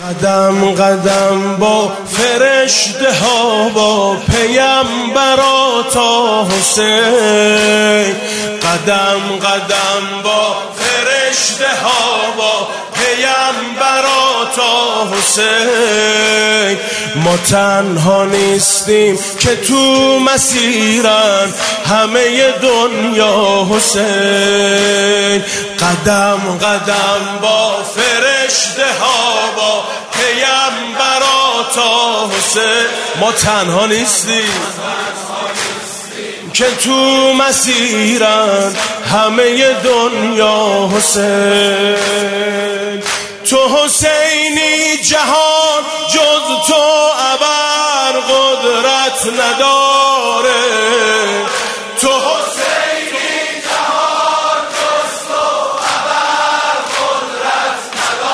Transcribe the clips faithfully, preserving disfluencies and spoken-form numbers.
قدم قدم با فرشته ها با پیمبرا تا حسین، قدم قدم با فرشته ها با پیمبرا تا حسین. ما تنها نیستیم که تو مسیرن همه دنیا حسین، قدم قدم با فرشته ها با پیمبرا تا حسین. ما تنها نیستیم که تو مسیرن همه دنیا حسین. تو حسینی جهان جز تو ابر قدرت نداره، تو حسینی جهان جز تو ابر قدرت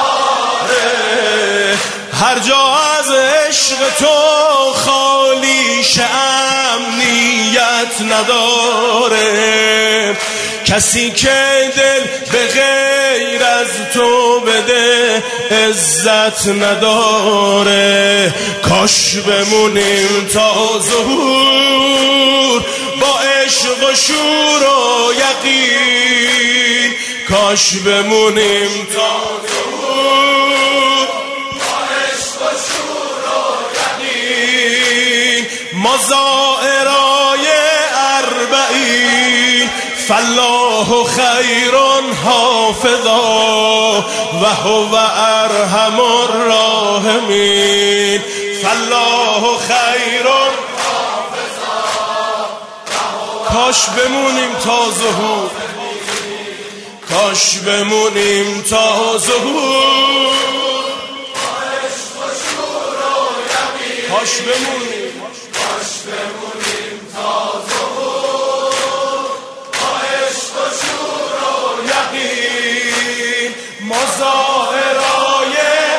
نداره. هر جا از عشق تو خالی امنیت نداره، کسی که دل به غیر از تو بده عزت نداره. کاش بمونیم تا ظهور با عشق و شور و یقین، کاش بمونیم تا ظهور با عشق و شور و یقین. ما زائرای اربعین فالله خیر حافظا و هو ارحم الراحمین، فالله خیر حافظا. کاش بمونیم تا ظهور، کاش بمونیم تا ظهور، کاش بمونیم، کاش بمونیم تا ظهور با عشق و شور و یقین. ما زائرای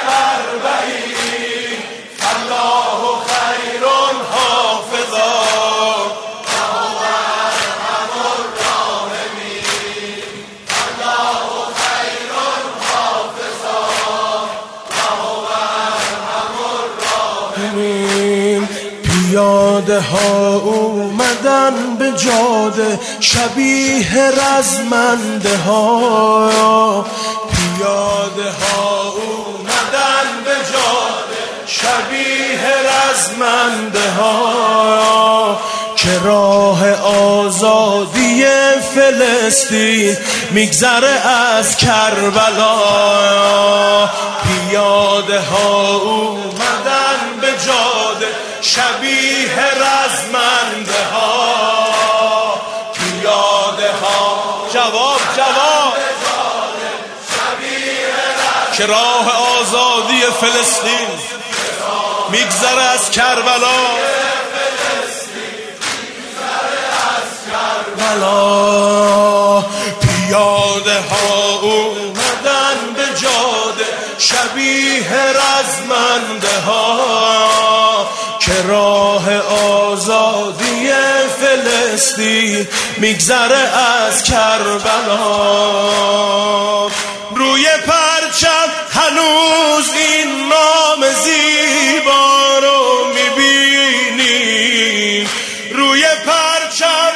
اربعین فالله خیر حافظا و هو ارحم الراحمین، فالله خیر حافظا و هو ارحم الراحمین. پیاده ها اومدن به جاده شبیه رزمنده ها، پیاده ها اومدن به جاده شبیه رزمنده ها، که راه آزادی فلسطین میگذره از کربلا. پیاده ها اومدن به جاده شبیه رزمنده ها، پیاده ها جواب جواب که راه آزادی فلسطین میگذره از کربلا. پیاده ها اومدن به جاده شبیه رزمنده ها، که راه آزادی فلسطین میگذره از کربلا. روی پرچم هنوز این نام زیبا رو میبینیم، روی پرچم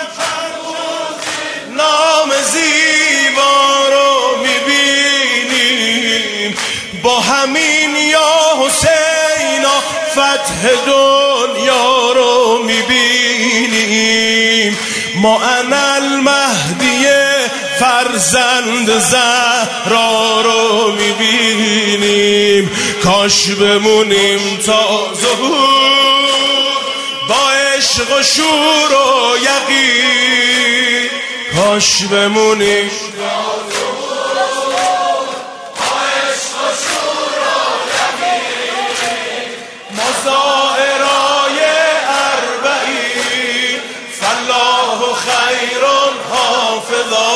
نام زیبا رو میبینیم. با همین یا حسینا فتح دنیا رو میبینیم. ما انا المهدی فرزند زهرا رو میبینیم. کاش بمونیم تا ظهور با عشق و شور و یقین، کاش بمونیم تا ظهور با عشق و شور و یقین. ما زائرای اربعین فالله خیر حافظا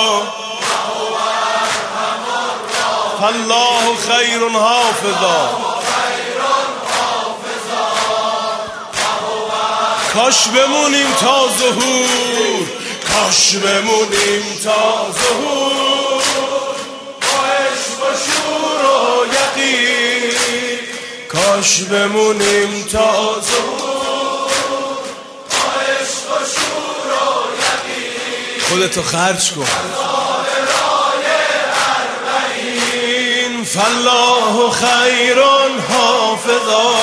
فالله خیر حافظا. کاش بمونیم تا ظهور، کاش بمونیم تا ظهور با عشق و شور و یقین. کاش بمونیم تا ظهور با عشق و شور و یقین خودتو خرج کن فالله خیر حافظا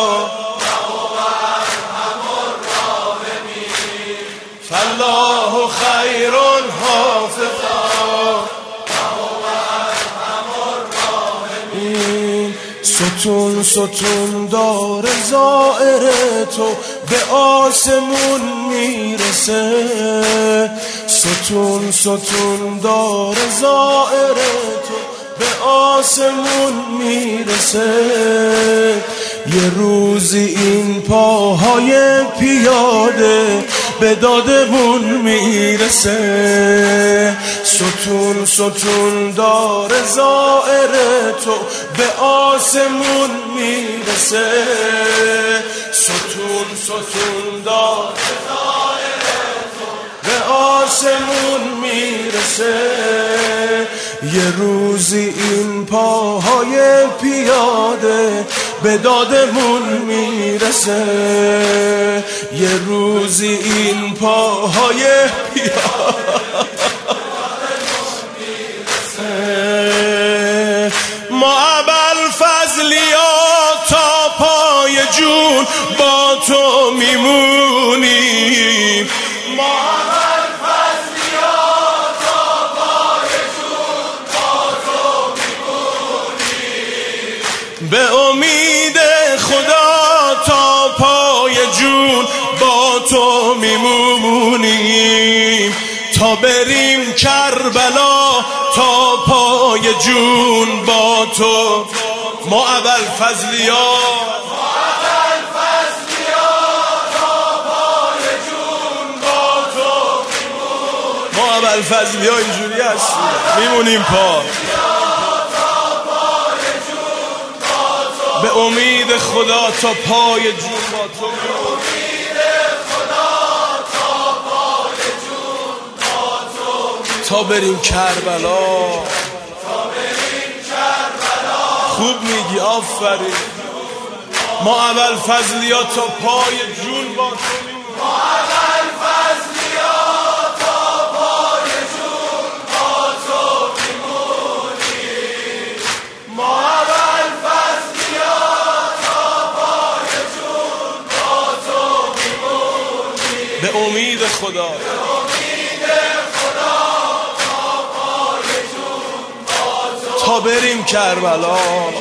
فالله خیر حافظا ستون ستون دار زائر تو به آسمون میرسه ستون ستون دار زائر تو به آسمون میرسه یه روزی این پاهای پیاده به دادمون میرسه ستون ستون دار زائر تو به آسمون میرسه ستون ستون دار زائر تو به آسمون میرسه یه روزی این پاهای پیاده به دادمون میرسه یه روزی این پاهای پیاده ما ابوالفضلیا تا پای جون با تو میمونیم ما به امید خدا تا پای جون با تو میمونیم تا بریم کربلا تا پای جون با تو ما ابوالفضلیا ما ابوالفضلیا اینجوری هستیم میمونیم پا به امید خدا تا پای جون با تو امید خدا تا پای جون با تو تا بریم کربلا تا بریم کربلا خوب میگی آفرین ما ابوالفضلیا تا پای جون با تو ما ابوالفضلیا تا پای جون با تو میمونیم ما به امید خدا تا بریم کربلا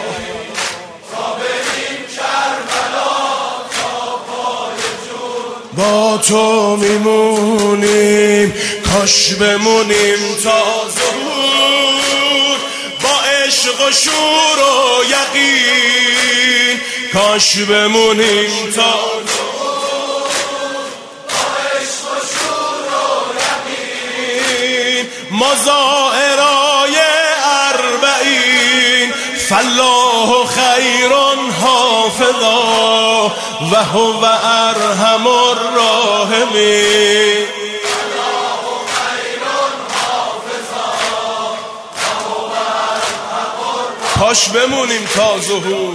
با تو میمونیم کاش بمونیم تا ظهور با عشق و شور و یقین کاش بمونیم تا مزائرای اربعین فالله خیر حافظا و هو ارحم الراحمین کاش بمونیم تا ظهور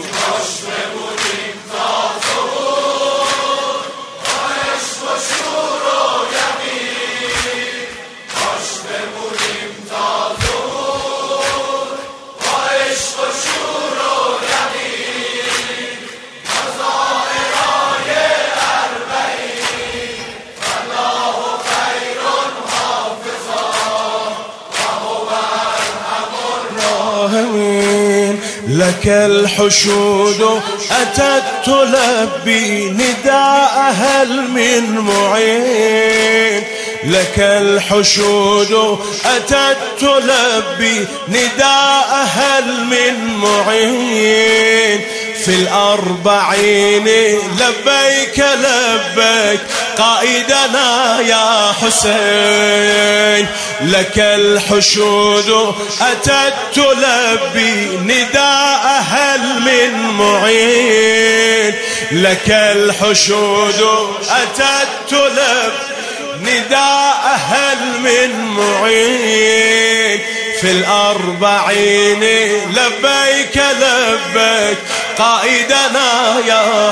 لك الحشود أتت تلبي نداء هل من معين لك الحشود أتت تلبي نداء هل من معين في الأربعين لبيك لبيك قائدنا يا حسين لك الحشود أتت تلبي نداء هل من معين لك الحشود أتت تلبي نداء هل من معين في الأربعين لبيك لبيك قائدنا يا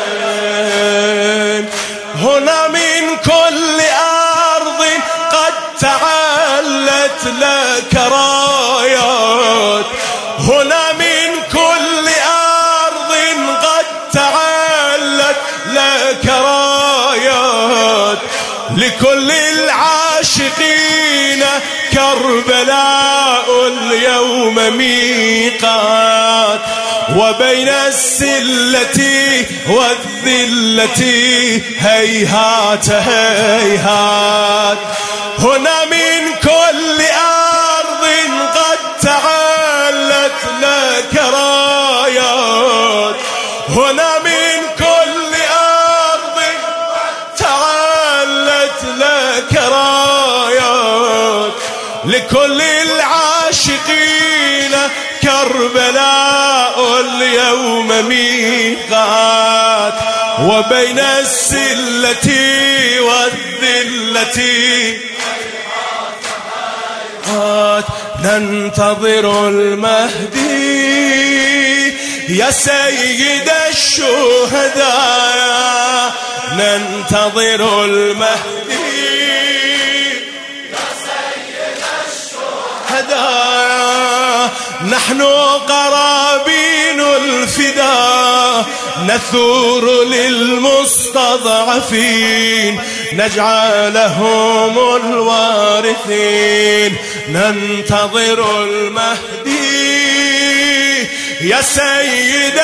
حسين. هنا من كل أرض قد تعلت لك رايات، هنا من كل أرض قد تعلت لك رايات، لكل العاشقين كربلاء اليوم ميقات، وبين السلة والذلة هيهات هيهات. هنا من كل أرض قد تعلت لك رايات، هنا من كل أرض تعلت لك رايات، لكل العاشقين كربلاء اليوم ميقات، وبين السلة والذلة ننتظر المهدي يا سيد الشهداء، ننتظر المهدي يا سيد الشهداء. نحن قرابين الفداء نثور للمستضعفين نجعلهم الوارثين، ننتظر المهدي يا سيد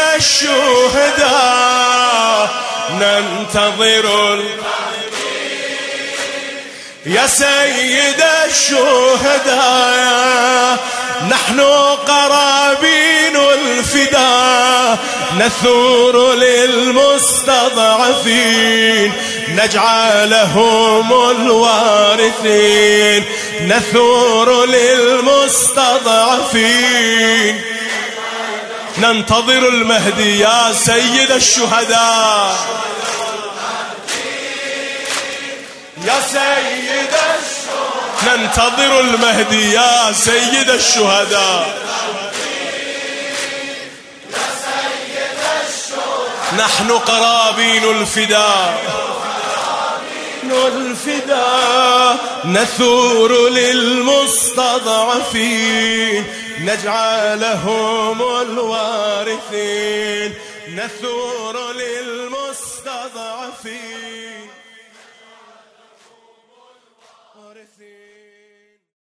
الشهداء، ننتظر المهدي يا سيد الشهداء. نحن قرابين الفداء نثور للمستضعفين نجعلهم الوارثين، نثور للمستضعفين. ننتظر المهدي يا سيد الشهداء يا سيد الشهداء، ننتظر المهدي يا سيد الشهداء. نحن قرابين الفداء الفداء نثور للمستضعفين نجعلهم الوارثين، نثور للمستضعفين.